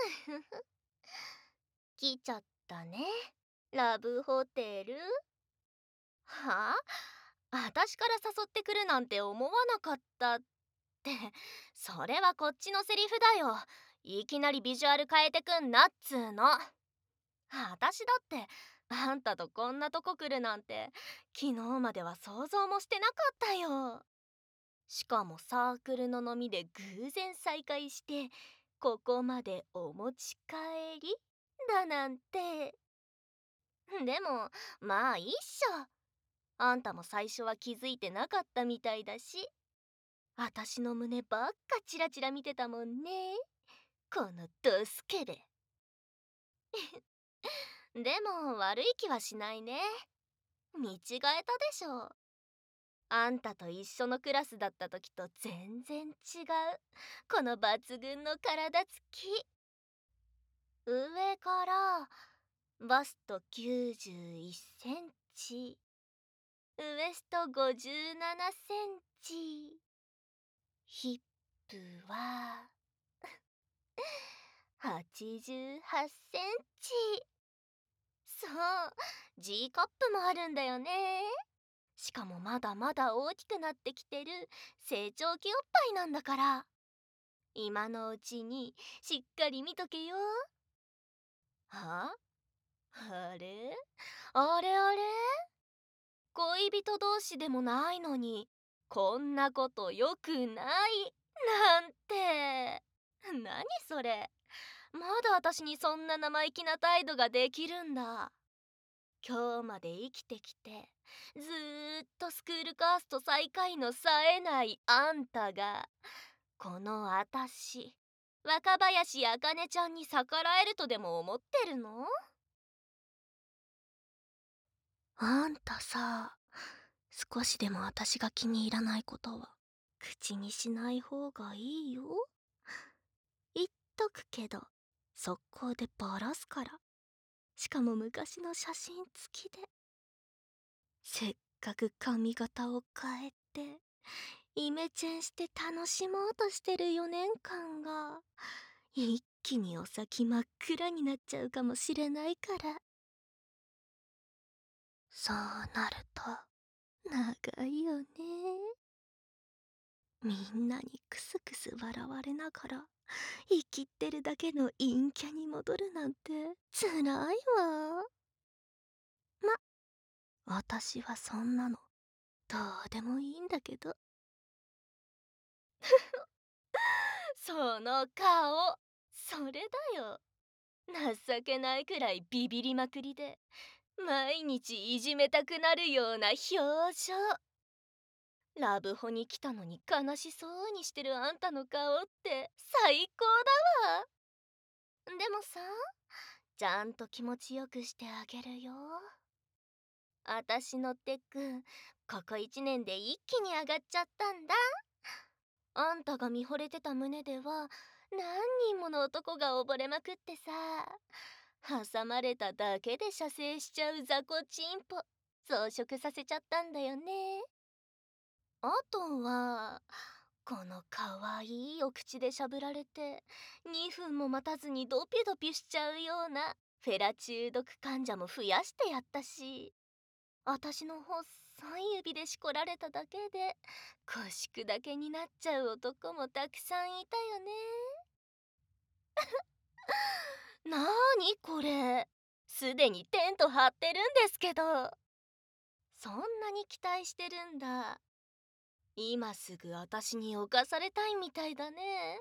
来ちゃったね。ラブホテル。はあ、私から誘ってくるなんて思わなかったって、それはこっちのセリフだよ。いきなりビジュアル変えてくんなっつーの。私だってあんたとこんなとこ来るなんて昨日までは想像もしてなかったよ。しかもサークルの飲みで偶然再会してここまでお持ち帰りだなんて。でもまあいいっしょ。あんたも最初は気づいてなかったみたいだし、あたしの胸ばっかチラチラ見てたもんね、このドスケベ。でも悪い気はしないね。見違えたでしょ。あんたと一緒のクラスだった時と全然違うこの抜群の体つき。上からバスト91センチ、ウエスト57センチ、ヒップは88センチ。そう、G カップもあるんだよね。しかもまだまだ大きくなってきてる成長期おっぱいなんだから、今のうちにしっかり見とけよ。はあれあれあれ、恋人同士でもないのにこんなことよくないなんて。何それ。まだ私にそんな生意気な態度ができるんだ。今日まで生きてきてずーっとスクールカースト最下位の冴えないあんたが、このあたし若林茜ちゃんに逆らえるとでも思ってるの？あんたさ、少しでも私が気に入らないことは口にしない方がいいよ。言っとくけど速攻でバラすから。しかも昔の写真付きで。せっかく髪型を変えてイメチェンして楽しもうとしてる4年間が一気にお先真っ暗になっちゃうかもしれないから。そうなると長いよね。みんなにクスクス笑われながら生きってるだけの陰キャに戻るなんて辛いわ。私はそんなのどうでもいいんだけど。その顔、それだよ。情けないくらいビビりまくりで毎日いじめたくなるような表情。ラブホに来たのに悲しそうにしてるあんたの顔って最高だわ。でもさ、ちゃんと気持ちよくしてあげるよ。あたしのテクここ1年で一気に上がっちゃったんだ。あんたが見惚れてた胸では何人もの男が溺れまくってさ、挟まれただけで射精しちゃう雑魚チンポ増殖させちゃったんだよね。あとはこのかわいいお口でしゃぶられて2分も待たずにドピドピしちゃうようなフェラ中毒患者も増やしてやったし、私の細い指でしこられただけで腰砕けになっちゃう男もたくさんいたよね。なーにこれ、すでにテント張ってるんですけど。そんなに期待してるんだ。今すぐ私に侵されたいみたいだね。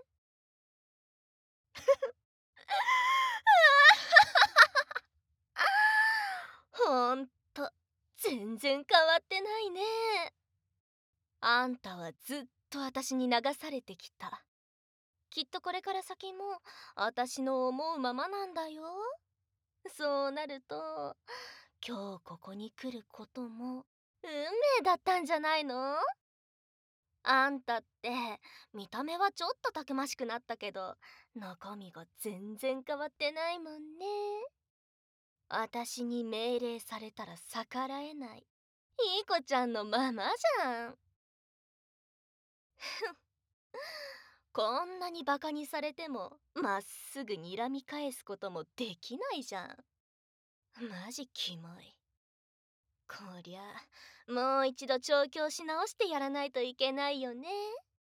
ほんと全然変わってないね。あんたはずっと私に流されてきた。きっとこれから先も私の思うままなんだよ。そうなると今日ここに来ることも運命だったんじゃないの？あんたって見た目はちょっとたくましくなったけど中身が全然変わってないもんね。私に命令されたら逆らえないいい子ちゃんのままじゃん。 こんなにバカにされてもまっすぐ睨み返すこともできないじゃん。マジキモい。こりゃもう一度調教し直してやらないといけないよね。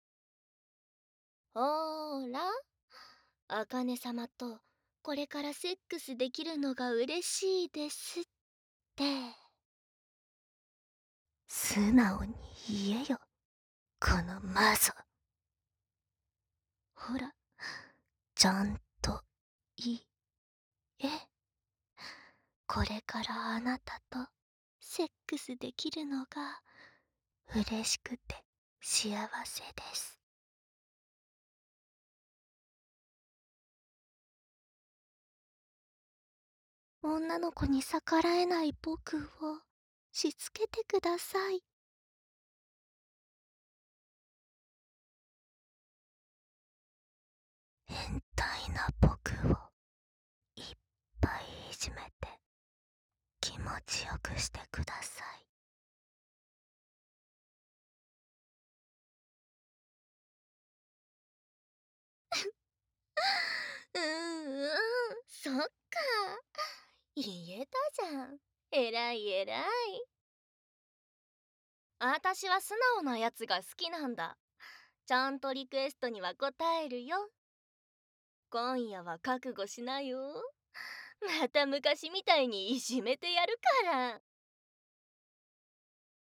ほーら、茜様とこれからセックスできるのが嬉しいですって。素直に言えよ、このマゾ。ほら、ちゃんと言え。これからあなたとセックスできるのが嬉しくて幸せです。女の子に逆らえない僕をしつけてください。変態な僕をいっぱいいじめて気持ちよくしてください。そっか。言えたじゃん。えらいえらい。あたしは素直なやつが好きなんだ。ちゃんとリクエストには答えるよ。今夜は覚悟しなよ。また昔みたいにいじめてやるから。